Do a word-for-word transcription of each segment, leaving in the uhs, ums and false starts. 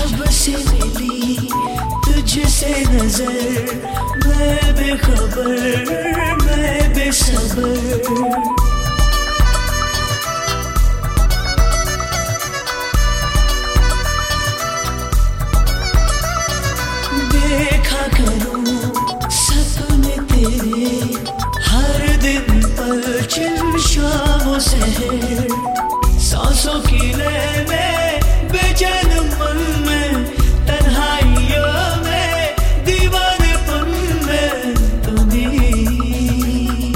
जब से मिली तुझसे नजर, मैं बेखबर मैं बेसबर। देखा करूं सपने तेरे हर दिन पलछिन शामों शहर, सांसों की लय में बेचैन मन में, तन्हाइयों में दीवानेपन में तुम्हीं।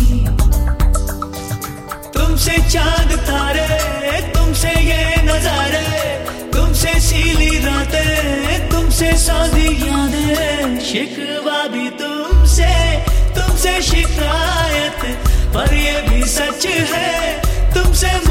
तुमसे चांद तारे, तुमसे ये नजारे, तुमसे सीली रातें, तुमसे सादी यादें, शिकवा भी तुमसे, तुमसे शिकायत, पर ये भी सच है तुमसे